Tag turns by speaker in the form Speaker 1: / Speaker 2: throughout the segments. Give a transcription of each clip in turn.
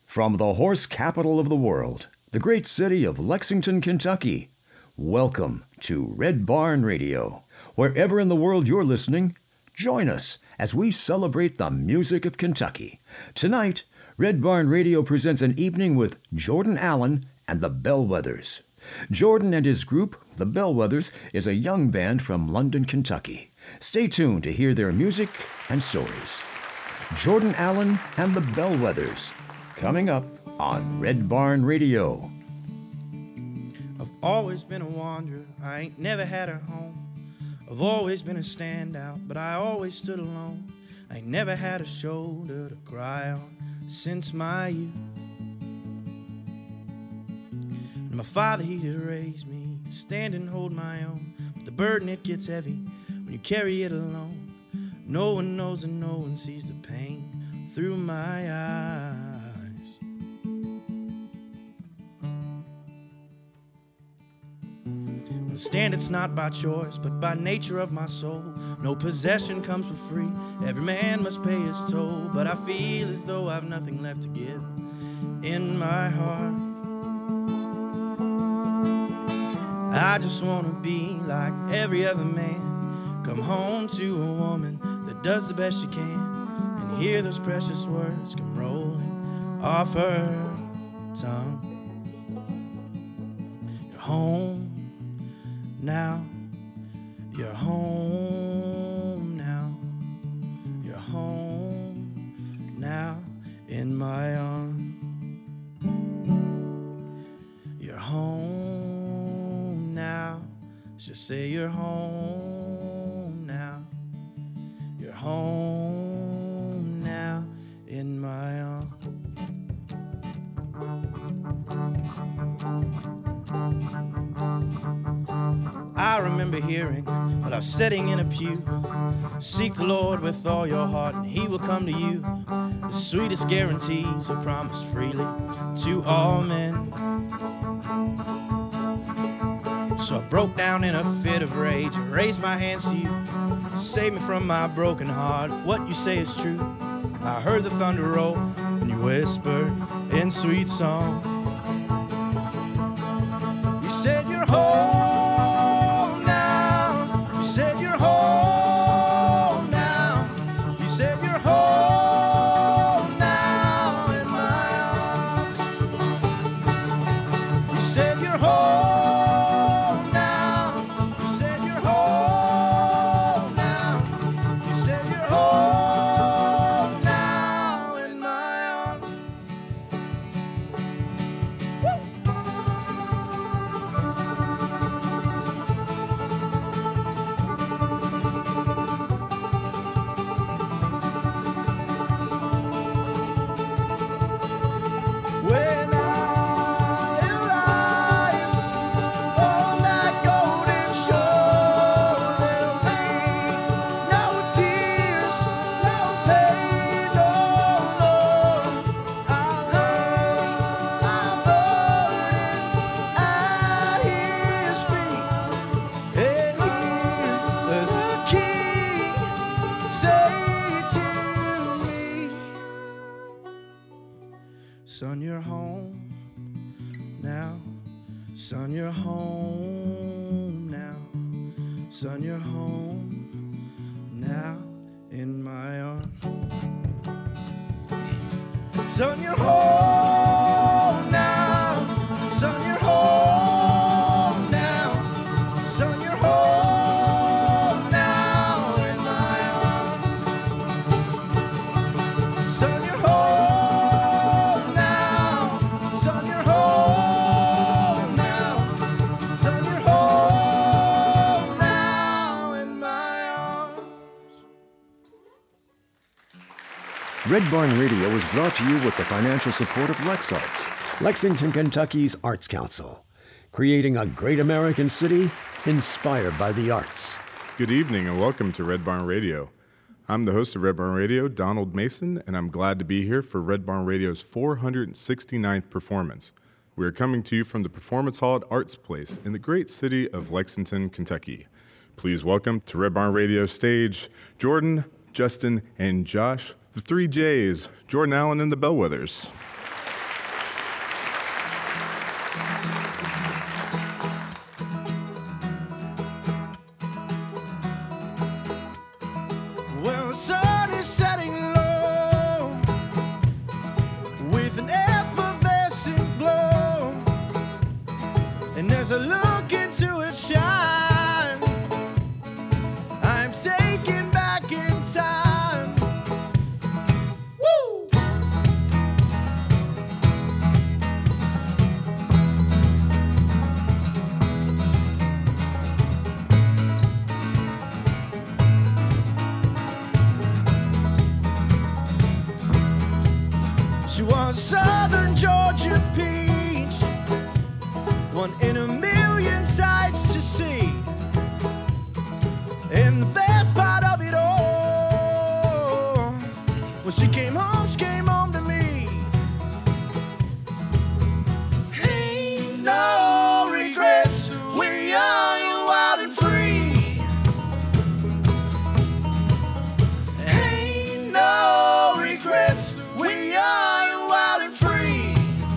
Speaker 1: From the horse capital of the world, the great city of Lexington, Kentucky, welcome to Red Barn Radio. Wherever in the world you're listening, join us as we celebrate the music of Kentucky. Tonight, Red Barn Radio presents an evening with Jordan Allen and the Bellwethers. Jordan and his group, the Bellwethers, is a young band from London, Kentucky. Stay tuned to hear their music and stories. Jordan Allen and the Bellwethers, coming up on Red Barn Radio.
Speaker 2: I've always been a wanderer, I ain't never had a home. I've always been a standout, but I always stood alone. I ain't never had a shoulder to cry on since my youth. And my father, he did raise me, stand and hold my own. But the burden, it gets heavy when you carry it alone. No one knows and no one sees the pain through my eyes. Stand, it's not by choice, but by nature of my soul. No possession comes for free, every man must pay his toll. But I feel as though I've nothing left to give in my heart. I just wanna be like every other man, come home to a woman that does the best she can, and hear those precious words come rolling off her tongue. You're home now, you're home now, you're home now in my arms. You're home now, just say you're home now, you're home now in my arms. I remember hearing while I was sitting in a pew, seek the Lord with all your heart and he will come to you. The sweetest guarantees are promised freely to all men. So I broke down in a fit of rage and raised my hands to you. Save me from my broken heart if what you say is true. I heard the thunder roll and you whispered in sweet song. You said you're home. Son, you're home now. Son, you're home now. Son, you're home now in my arms. Son, you're home now. Son, you're home now. Son, you're home now in my arms. Son, you're home.
Speaker 1: Red Barn Radio is brought to you with the financial support of LexArts, Lexington, Kentucky's Arts Council, creating a great American city inspired by the arts.
Speaker 3: Good evening and welcome to Red Barn Radio. I'm the host of Red Barn Radio, Donald Mason, and I'm glad to be here for Red Barn Radio's 469th performance. We are coming to you from the Performance Hall at Arts Place in the great city of Lexington, Kentucky. Please welcome to Red Barn Radio stage Jordan, Justin, and Josh, the three J's, Jordan Allen and the Bellwethers.
Speaker 2: Well, the sun is setting low with an effervescent glow, and as I look into its shine, I am taken back in time. Woo! She was Southern Georgia peach, one in a million sights to see. And the best part of it all, when she came home to me. Ain't no regrets, we're young and wild and free. Ain't no regrets, we're young and wild and free.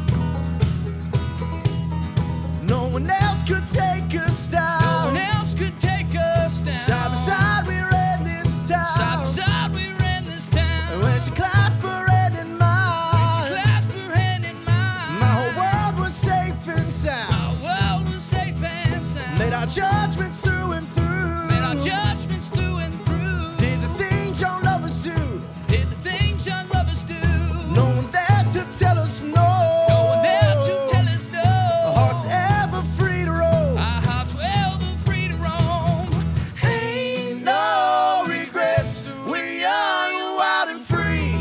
Speaker 2: No one else could take us down.
Speaker 4: No one else could take us down.
Speaker 2: Side by side we ran this town.
Speaker 4: Side by side we ran this town.
Speaker 2: And when she clasped her hand in mine,
Speaker 4: She clasped her hand in mine.
Speaker 2: my whole world was safe and sound.
Speaker 4: Our world was safe and sound.
Speaker 2: Made our judgments through and through.
Speaker 4: Made our judgments through and through.
Speaker 2: Did the things young lovers do.
Speaker 4: Did the things young lovers do.
Speaker 2: No one there to tell us no.
Speaker 4: No one there to tell us no.
Speaker 2: Our hearts ever free to roam.
Speaker 4: Our hearts were ever free to roam.
Speaker 2: Ain't no regrets, we're young and wild and free.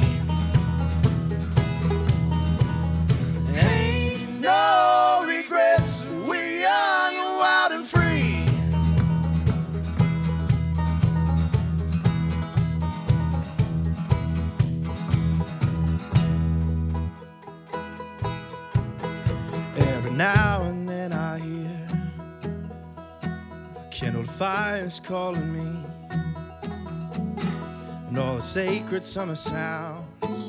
Speaker 2: Ain't no regrets, we're young and wild and free. Every now and then I hear kindled fires calling me, and all the sacred summer sounds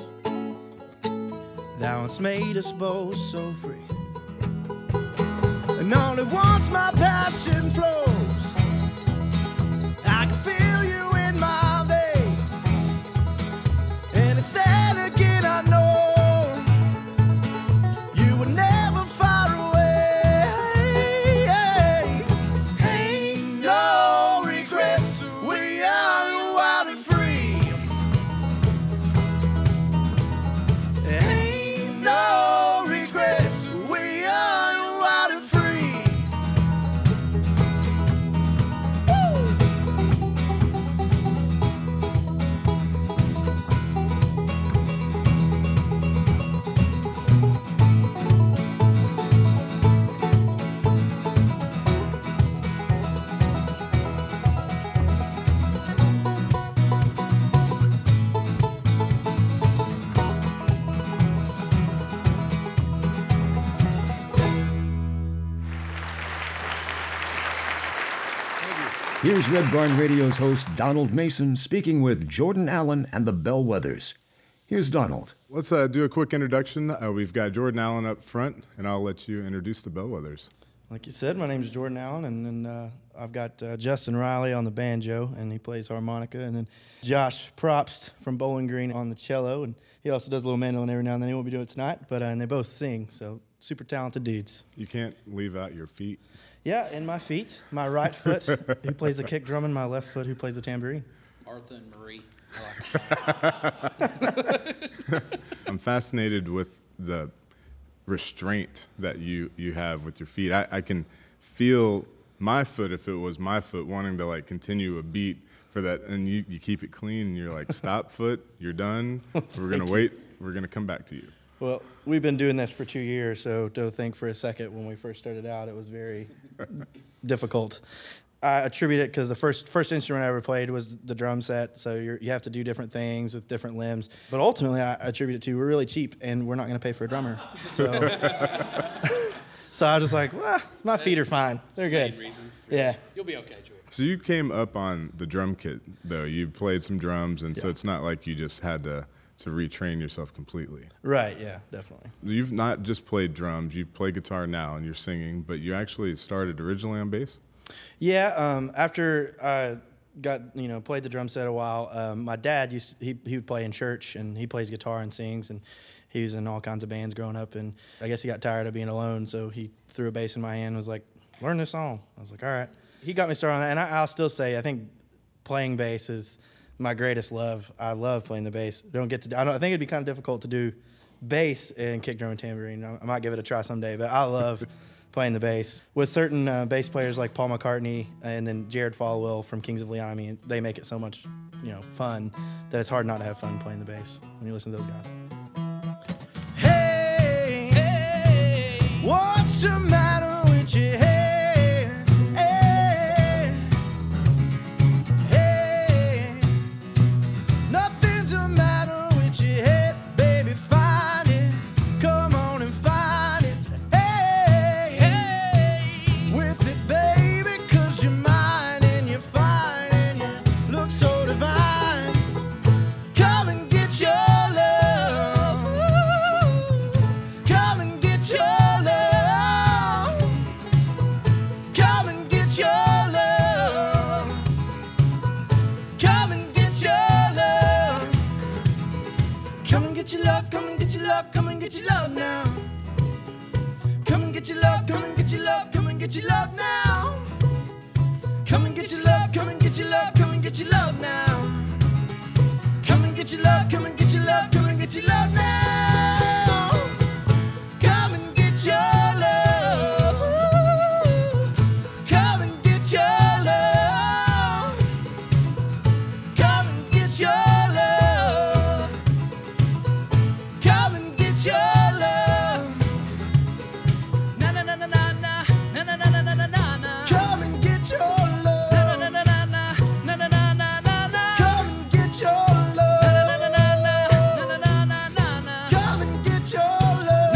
Speaker 2: that once made us both so free. And only once my passion flows, I can feel you in my veins, and it's then again I know you were never far away. Ain't no regrets, we're young and wild and free. Ain't no regrets, we're young and wild and free.
Speaker 1: Here's Red Barn Radio's host, Donald Mason, speaking with Jordan Allen and the Bellwethers. Here's Donald.
Speaker 3: Let's do a quick introduction. We've got Jordan Allen up front, and I'll let you introduce the Bellwethers.
Speaker 2: Like you said, my name is Jordan Allen, and I've got Justin Riley on the banjo, and he plays harmonica, and then Josh Probst from Bowling Green on the cello, and he also does a little mandolin every now and then. He won't be doing it tonight, but and they both sing, so super talented dudes.
Speaker 3: You can't leave out your feet.
Speaker 2: Yeah, and my feet, my right foot, who plays the kick drum, and my left foot, who plays the tambourine.
Speaker 4: Arthur and Marie.
Speaker 3: I'm fascinated with the restraint that you have with your feet. I can feel my foot, if it was my foot, wanting to like continue a beat for that, and you keep it clean, and you're like, stop foot, you're done, we're gonna wait, we're gonna come back to you.
Speaker 2: Well, we've been doing this for 2 years, so don't think for a second when we first started out it was very difficult. I attribute it because the first instrument I ever played was the drum set, so you have to do different things with different limbs. But ultimately, I attribute it to we're really cheap, and we're not going to pay for a drummer. So, so I was just like, well, my feet are fine. They're good.
Speaker 4: Reason.
Speaker 2: Yeah.
Speaker 4: You'll be okay, Jordan.
Speaker 3: So you came up on the drum kit, though. You played some drums, and so it's not like you just had to to retrain yourself completely.
Speaker 2: Right, yeah, definitely.
Speaker 3: You've not just played drums, you play guitar now and you're singing, but you actually started originally on bass?
Speaker 2: Yeah, after I played the drum set a while, my dad he would play in church, and he plays guitar and sings, and he was in all kinds of bands growing up, and I guess he got tired of being alone, so he threw a bass in my hand and was like, learn this song. I was like, all right. He got me started on that, and I'll still say I think playing bass is my greatest love. I love playing the bass. I think it'd be kind of difficult to do bass and kick drum and tambourine. I might give it a try someday, but I love playing the bass. With certain bass players like Paul McCartney and then Jared Falwell from Kings of Leon, I mean, they make it so much, fun that it's hard not to have fun playing the bass when you listen to those guys.
Speaker 4: Hey, hey,
Speaker 2: What's the matter with your head? Hey, nothing's the matter with your head, baby. Find it, come on and find it. Hey,
Speaker 4: hey,
Speaker 2: with it, baby, 'cause you're mine and you're fine and you look so divine. Come and get your love. Come and get your love. Come and get your love. Come and get your love. Come and get your love, come and get your love, come and get your love now. Come and get your love, come and get your love, come and get your love now. Come and get your love, come and get your love, come and get your love now. Come and get your love, come and get your love, come and get your love now. Come and get your love. Come and get your love. Come and get your love. Come and get your love.
Speaker 4: na na na na na na na na na na na na na.
Speaker 2: Come and get your love.
Speaker 4: Na na na na na na na na na na na.
Speaker 2: Come and get your love. Come and get your love.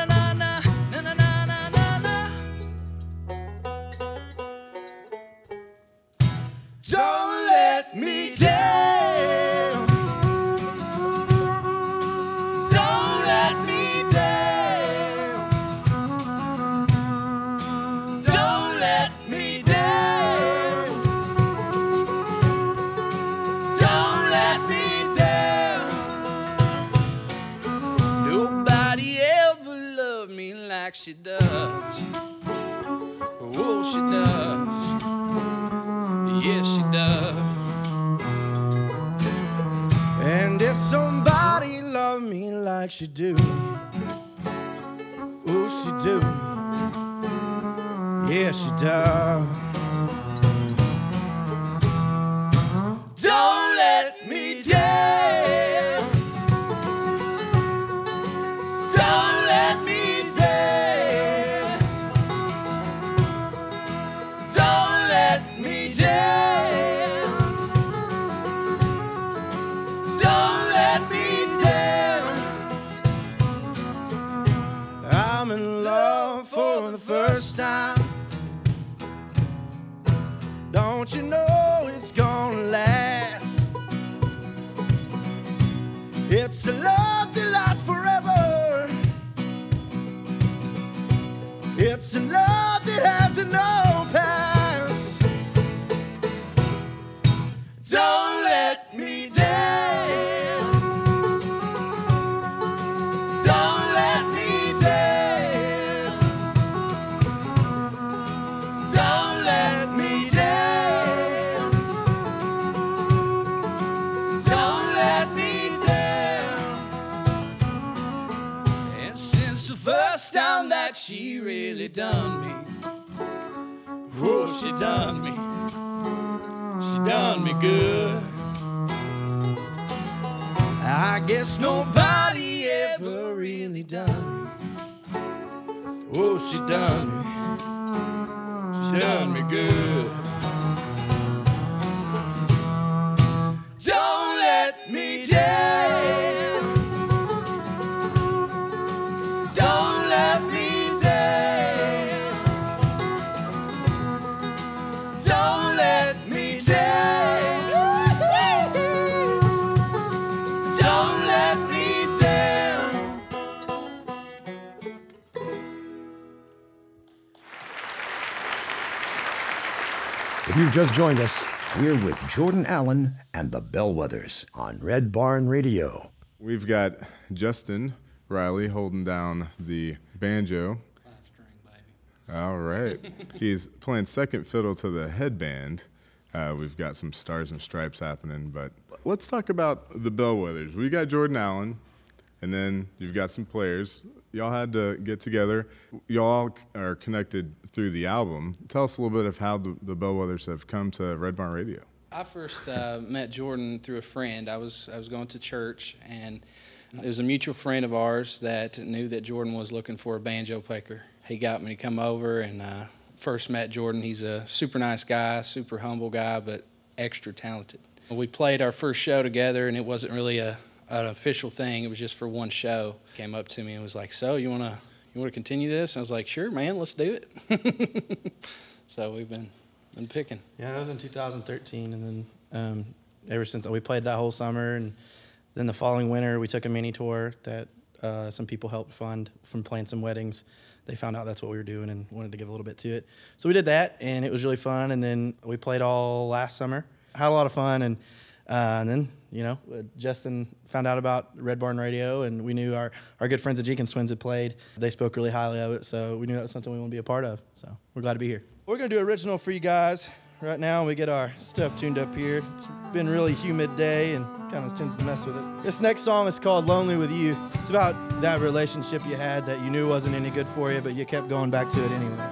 Speaker 2: Don't let me down. Don't let me down. Don't let me down. Don't let me down.
Speaker 4: Nobody ever loved me like she does. Oh, she does. Yes, she does.
Speaker 2: And if somebody loved me like she do, oh, she do. Yeah, she does. Don't let me down. Don't let me down. Don't let me down. Don't let me down. I'm in love for the first time. Don't you know it's gonna last? It's a love that lasts forever. It's a love that has no past. Don't let me down. Don't let me down. Don't let me down. Don't let me down.
Speaker 4: And since the first time that she really done me, oh, she done me. She done me good.
Speaker 2: I guess nobody ever really done me.
Speaker 4: Oh, she done me. She done me good.
Speaker 2: Don't let me down. Don't let me down. Don't let me down. Don't let
Speaker 1: If you've just joined us, we're with Jordan Allen and the Bellwethers on Red Barn Radio.
Speaker 3: We've got Justin Riley holding down the banjo.
Speaker 4: 5-string, baby.
Speaker 3: All right. He's playing second fiddle to the headband. We've got some Stars and Stripes happening, but let's talk about the Bellwethers. We got Jordan Allen, and then you've got some players. Y'all had to get together. Y'all are connected through the album. Tell us a little bit of how the Bellwethers have come to Red Barn Radio.
Speaker 4: I first met Jordan through a friend. I was going to church, and there was a mutual friend of ours that knew that Jordan was looking for a banjo player. He got me to come over, and first met Jordan. He's a super nice guy, super humble guy, but extra talented. We played our first show together, and it wasn't really an official thing. It was just for one show. Came up to me and was like, "So you wanna continue this?" And I was like, "Sure, man, let's do it." So we've been picking.
Speaker 2: Yeah, that was in 2013, and then ever since we played that whole summer, and then the following winter we took a mini tour that some people helped fund from playing some weddings. They found out that's what we were doing and wanted to give a little bit to it. So we did that, and it was really fun. And then we played all last summer. Had a lot of fun, and then, Justin found out about Red Barn Radio, and we knew our good friends the Jenkins Twins had played. They spoke really highly of it, so we knew that was something we want to be a part of. So we're glad to be here. We're going to do original for you guys right now. We get our stuff tuned up here. It's been a really humid day and kind of tends to mess with it. This next song is called Lonely With You. It's about that relationship you had that you knew wasn't any good for you, but you kept going back to it anyway.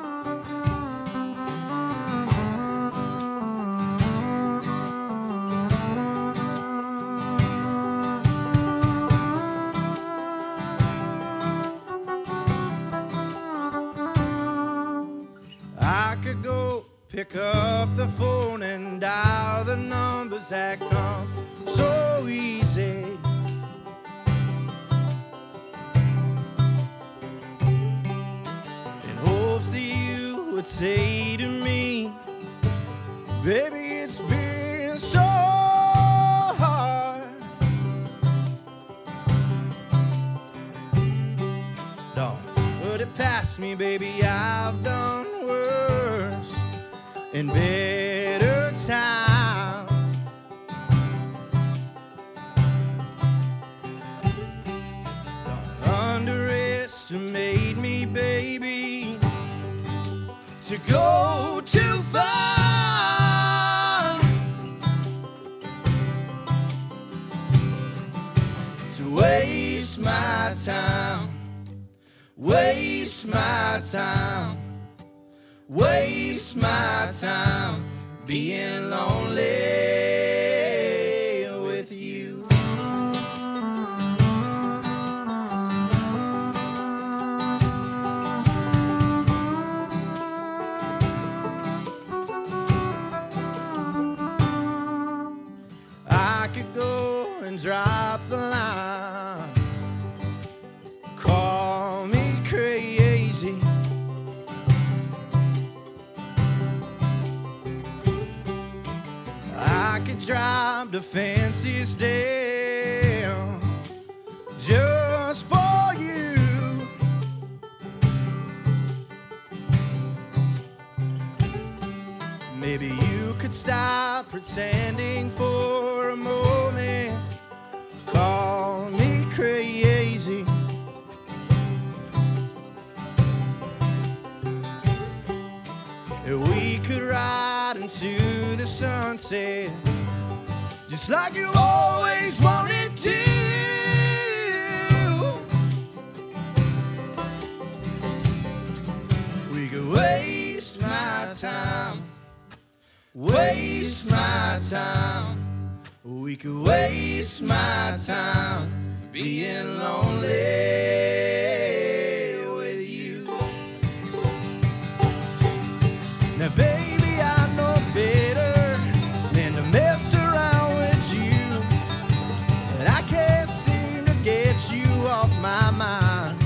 Speaker 2: I could go pick up the phone and dial the numbers that come so easy. In hopes that you would say to me, baby, it's been so hard. Don't put it past me, baby, I've done worse in better times. Don't underestimate me, baby, to go too far, to waste my time, waste my time, waste my time being lonely with you. I could go and drop the line, call me crazy, I could drop the fancies down just for you. Maybe you could stop pretending for a moment, call me crazy. We could ride into the sunset just like you always wanted to. We could waste my time, waste my time. We could waste my time being lonely with you. Now, baby, I know better than to mess around with you, but I can't seem to get you off my mind.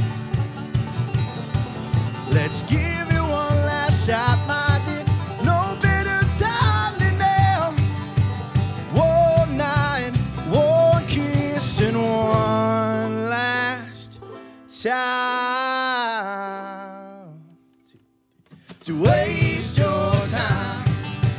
Speaker 2: Let's give you one last shot, my dear. No better time than now. One night, one kiss, and one last time to waste your time,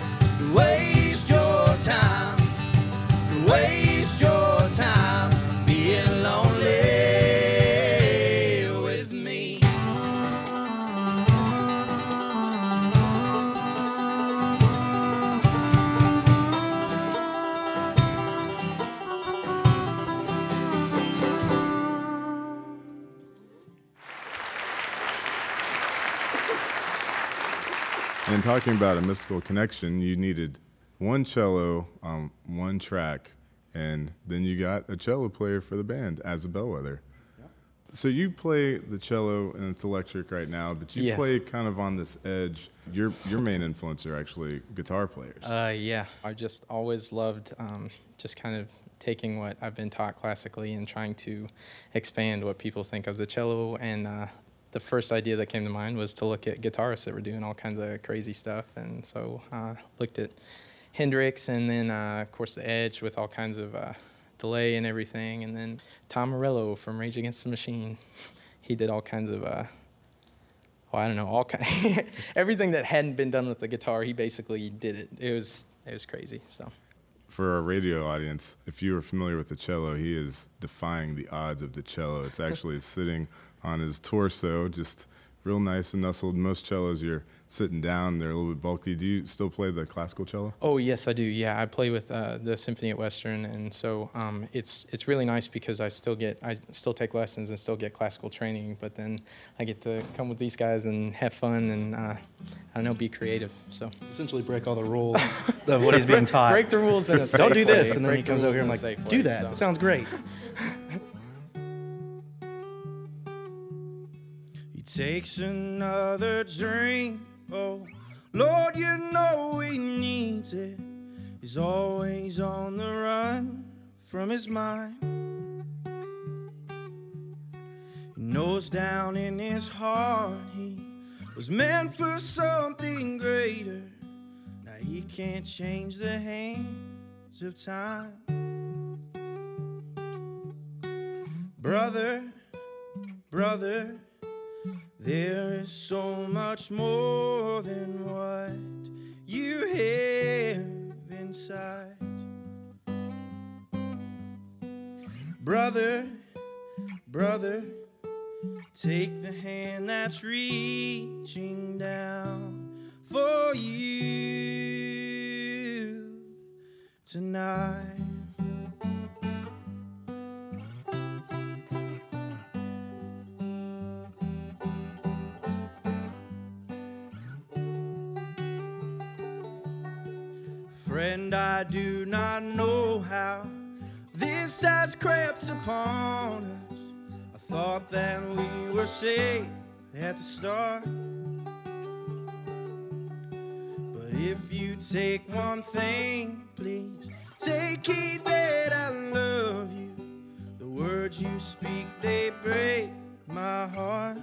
Speaker 3: And talking about a mystical connection, you needed one cello on one track, and then you got a cello player for the band as a bellwether. Yep. So you play the cello, and it's electric right now, but you play kind of on this edge. Your main influence are actually guitar players.
Speaker 5: Yeah, I just always loved just kind of taking what I've been taught classically and trying to expand what people think of the cello. And the first idea that came to mind was to look at guitarists that were doing all kinds of crazy stuff. And so looked at Hendrix, and then, of course, the Edge with all kinds of delay and everything. And then Tom Morello from Rage Against the Machine. He did all kinds of, everything that hadn't been done with the guitar, he basically did it. It was crazy, so.
Speaker 3: For our radio audience, if you are familiar with the cello, he is defying the odds of the cello. It's actually sitting on his torso, just real nice and nestled. Most cellos, you're sitting down, they're a little bit bulky. Do you still play the classical cello?
Speaker 5: Oh, yes, I do. Yeah, I play with the Symphony at Western, and so it's really nice because I still take lessons and still get classical training, but then I get to come with these guys and have fun and I don't know, be creative. So
Speaker 2: essentially break all the rules of what he's being taught.
Speaker 5: Break the rules in a safe
Speaker 2: Don't do this,
Speaker 5: way.
Speaker 2: and then he comes over here and like, do that. It sounds great. He takes another drink. Oh, Lord, you know he needs it. He's always on the run from his mind. He knows down in his heart he was meant for something greater. Now he can't change the hands of time. Brother, brother, there is so much more than what you have inside. Brother, brother, take the hand that's reaching down for you tonight. Friend, I do not know how this has crept upon us. I thought that we were safe at the start. But if you take one thing, please take heed that I love you. The words you speak, they break my heart.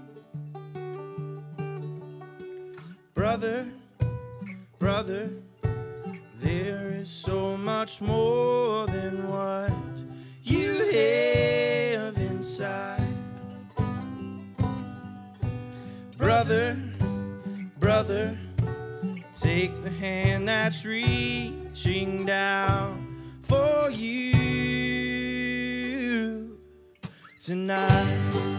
Speaker 2: Brother, brother, there is so much more than what you have inside. Brother, brother, take the hand that's reaching down for you tonight.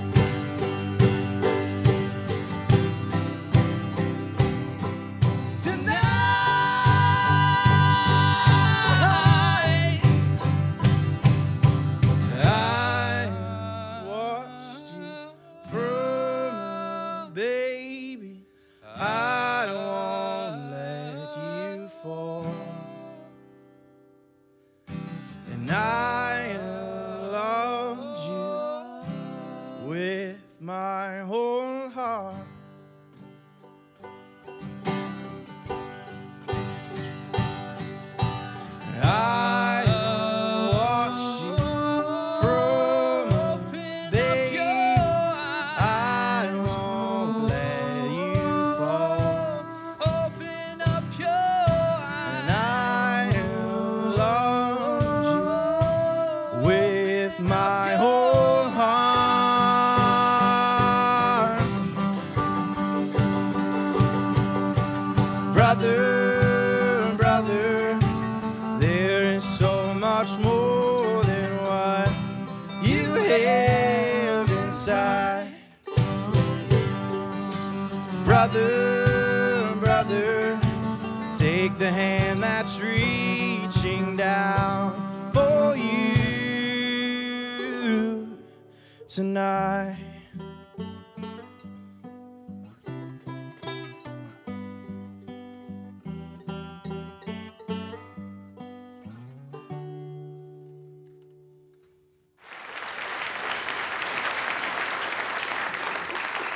Speaker 2: Brother, brother, take the hand that's reaching down for you tonight.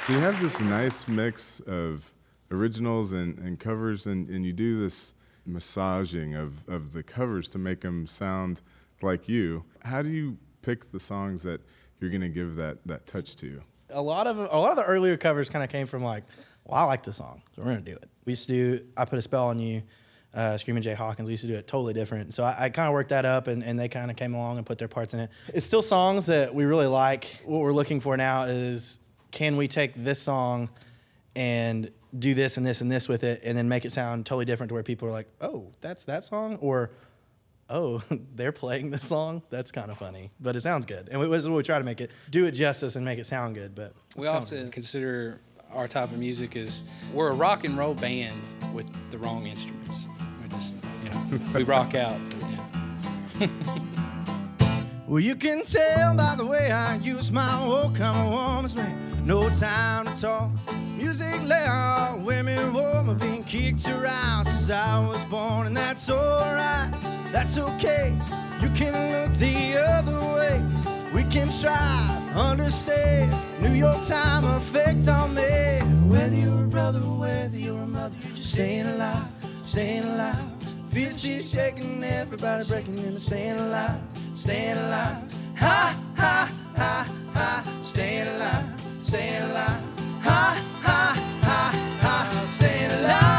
Speaker 3: So you have this nice mix of originals and covers, and you do this massaging of the covers to make them sound like you. How do you pick the songs that you're going to give that touch to?
Speaker 2: A lot of the earlier covers kind of came from like, well, I like this song, so we're going to do it. We used to do I Put a Spell on You, Screaming Jay Hawkins. We used to do it totally different. So I kind of worked that up, and they kind of came along and put their parts in it. It's still songs that we really like. What we're looking for now is, can we take this song and do this and this and this with it, and then make it sound totally different to where people are like, oh, that's that song? Or, oh, they're playing this song? That's kind of funny. But it sounds good. And we try to make it, do it justice and make it sound good. But
Speaker 4: we often consider our type of music is, we're a rock and roll band with the wrong instruments. We just, we rock out. But,
Speaker 2: well, you can tell by the way I use my old kind of woman's name. No time to talk. Music loud, women warm, being kicked around since I was born, and that's alright, that's okay. You can look the other way. We can try, understand. New York time effect on me. Whether you're a brother, whether you're a mother, just staying alive, staying alive. Feel the city shaking, everybody breaking into staying alive, staying alive. Ha, ha, ha, ha, staying alive, staying alive. Ha, ha, ha, ha, staying alive.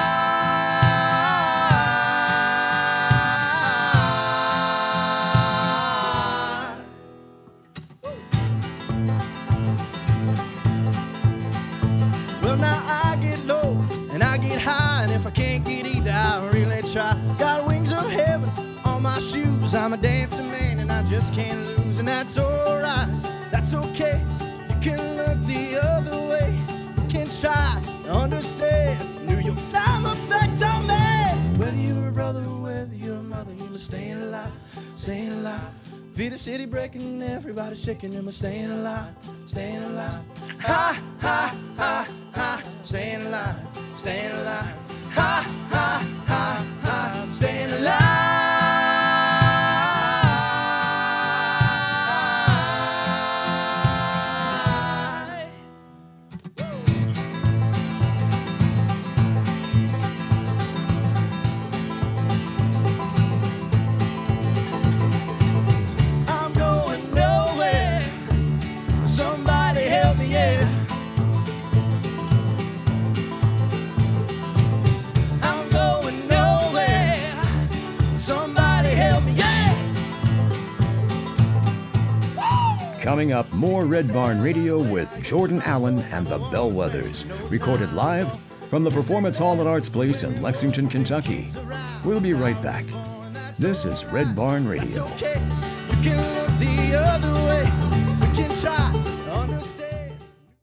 Speaker 2: Well, now I get low and I get high, and if I can't get either, I really try. Got wings of heaven on my shoes. I'm a dancing man and I just can't lose, and that's alright, that's okay. You can look the other way. You can try to understand. New York time effect on me. Whether you're a brother or whether you're a mother, you must staying alive, staying alive. Feel the city breaking, everybody shaking, and we're staying alive, staying alive. Ha, ha, ha, ha, staying alive, staying alive. Ha, ha, ha, ha, staying alive. I'm going nowhere. Somebody help me, yeah. I'm going nowhere. Somebody help me, yeah.
Speaker 1: Coming up, more Red Barn Radio with Jordan Allen and the Bellwethers, recorded live from the Performance Hall at Arts Place in Lexington, Kentucky. We'll be right back. This is Red Barn Radio.
Speaker 2: Okay, you can